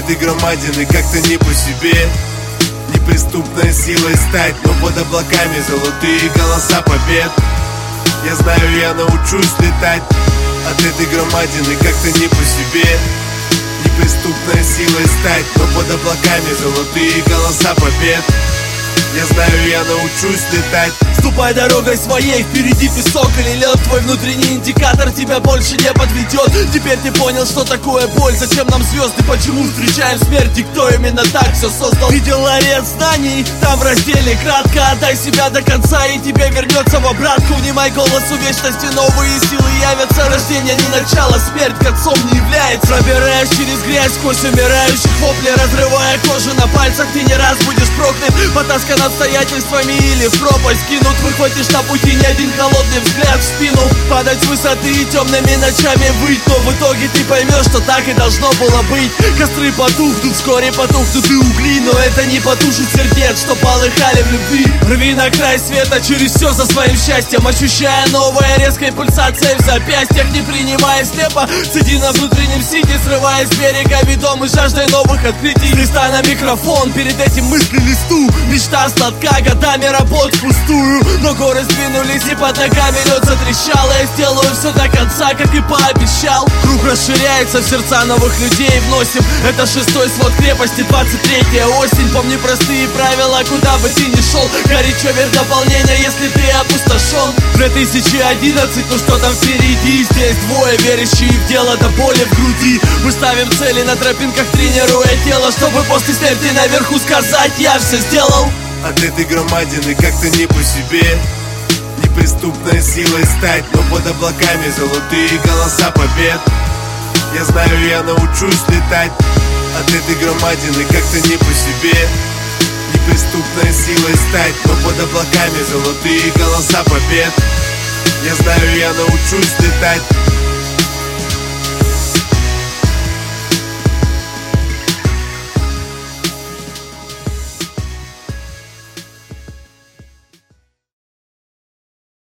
ты громаден и как-то не по себе. Неприступной силой стать, но под облаками золотые голоса побед. Я знаю, я научусь летать, а ты громаден и как-то не по себе. Неприступной силой стать, но под облаками золотые голоса побед. Я знаю, я научусь летать. Ступай дорогой своей, впереди песок или лед. Твой внутренний индикатор тебя больше не подведет. Теперь ты понял, что такое боль, зачем нам звезды, почему встречаем смерть и кто именно так все создал. Видел ларец знаний, там в разделе кратко. Отдай себя до конца и тебе вернется в обратку. Внимай голосу вечности, новые силы явятся. Рождение не начало, смерть концом не является. Пробираешь через грязь сквозь умирающих вопли, разрывая кожу на пальцах, ты не раз будешь проклят. Потаскан обстоятельствами или в пропасть кинут. Выхватишь на пути не один холодный взгляд в спину. Падать с высоты и темными ночами выть. Но в итоге ты поймешь, что так и должно было быть. Костры потухнут, вскоре потухнут и угли. Но это не потушит сердец, что полыхали в любви. Рви на край света через все за своим счастьем, ощущая новое резкой пульсацией в запястьях. Не принимая слепо, сиди на внутреннем сиде, срываясь с берега, ведомый жаждой новых открытий. С листа на микрофон, перед этим мысли листу. Мечта сладка, годами работ впустую. Но горы сдвинулись и под ногами лед затрещал. Я сделаю все до конца, как и пообещал. Круг расширяется, в сердца новых людей вносим. Это 6-й свод крепости, 23-я осень. Помни простые правила, куда бы ты ни шел. Горячо верь дополнение, если ты опустошен. 2011, ну что там впереди? Здесь двое, верящие в дело до боли в груди. Мы ставим цели на тропинках, тренируя тело, чтобы после смерти наверху сказать: я все сделал. А ты громаден и как-то не по себе. Неприступной силой стать, но под облаками золотые голоса побед. Я знаю, я научусь летать, а ты громаден и как-то не по себе. Неприступной силой стать, но под облаками золотые голоса побед. Я знаю, я научусь летать.